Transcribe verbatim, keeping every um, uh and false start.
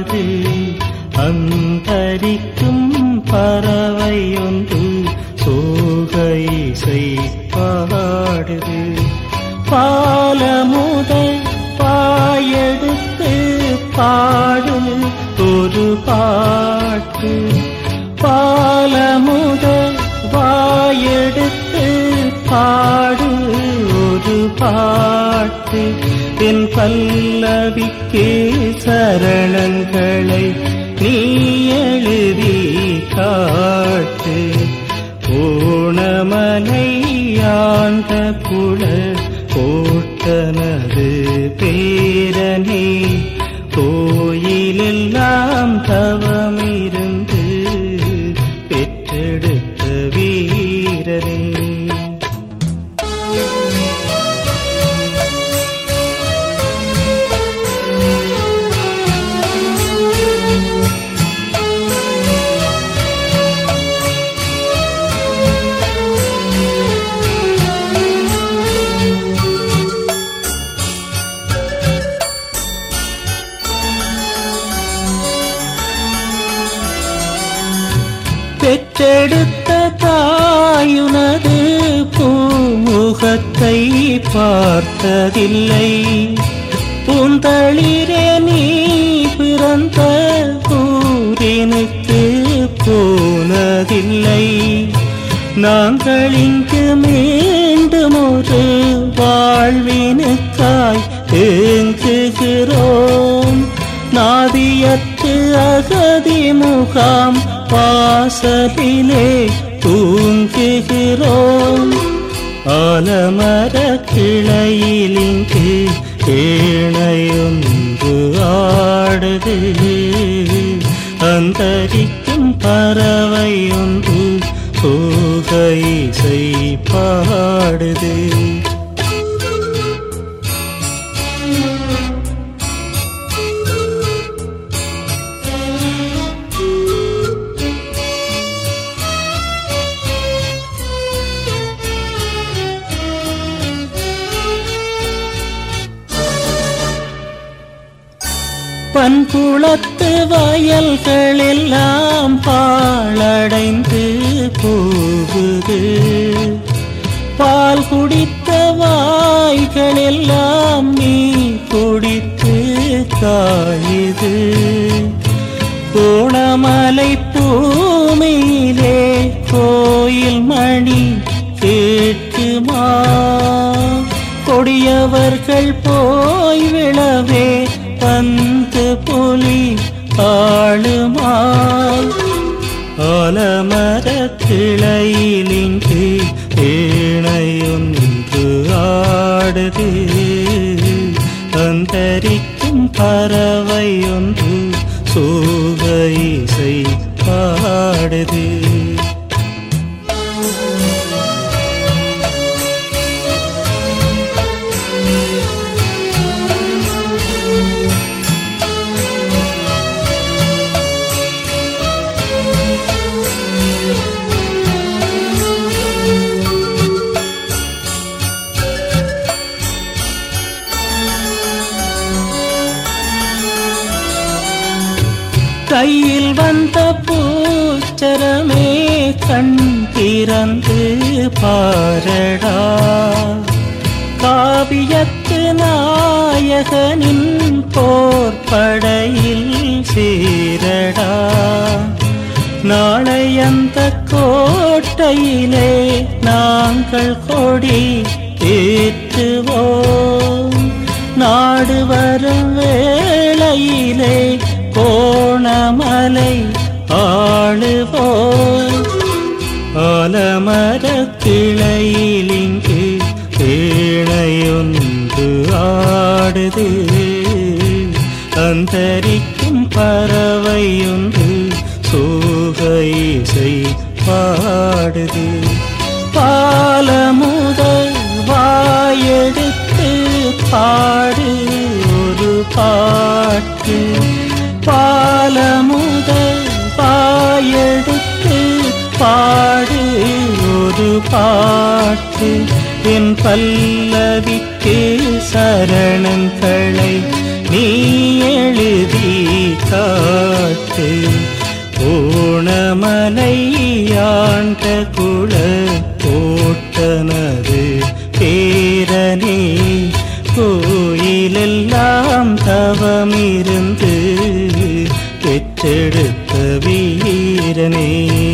பாடுது. அந்தரிக்கும் பறவை ஒன்று சோகை இசை பாடுது. பாலமுத பாயெடுத்து பாடு ஒரு பாட்டு. பாலமுத வாயெடுத்து பாடு ஒரு பாட்டு. என் பல்லவிக்கு சரணங்களை நீ எழுதி காட்டு. ஓணமலை ஆண்ட குல கோட்டனது பேரனே, கோயிலெல்லாம் தவமிருந்து பெற்றெடுத்த வீரனே. பெற்றெடுத்த தாயுனது பூமுகத்தை பார்த்ததில்லை. பூந்தளிரே நீ பிறந்த ஊரினுக்கு போனதில்லை. நாங்கள் இங்கு மீண்டும் ஒரு வாழ்வினுக்காய் ஏங்குகிறோம். நாதியற்று அகதி முகாம் வாசலிலே தூங்குகிறோம். ஆலமர கிளையிலிங்கு ஏணையொன்று ஆடுது. அந்தரிக்கும் பறவை ஒன்று சோகை இசை பாடுது. பண்குளத்து வயல்களெல்லாம் பாழடைந்து போகுது. பால் குடித்த வாய்களெல்லாம் நீ குடித்து காயுது. கோணமலை பூமியிலே கோயில் மணி கேட்குமா? கொடியவர்கள் போய் விழவே பந்து புலி ஆளுமா? ஆலமர கிளையிலிங்கு ஏணையொன்று ஆடுது. அந்தரிக்கும் பறவை ஒன்று சோகை இசை பாடுது. கையில் வந்த பூச்சரமே கண் திறந்து பாரடா. காவியத்து நாயகனின் போர்படையில் சேரடா. நாளை அந்த கோட்டையிலே நாங்கள் கொடி ஏற்றுவோம். நாடு வரும் வேளையிலே கோணமலை ஆளுவோம். ஆலமர கிளையிலிங்கு ஏணையொன்று ஆடுது. அந்தரிக்கும் பறவை ஒன்று சோகை இசை பாடுது. பாலமுத வாயெடுத்து பாடு ஒரு பாட்டு. பாலமுத பாயெடுத்து பாடு ஒரு பாட்டு. என் பல்லவிக்கு சரணங்களை நீ எழுதி காட்டு. ஓணமலை ஆண்ட குல கோட்டனது பேரனே, கோயிலெல்லாம் தவமிருந்து பெற்றெடுத்த வீரனே.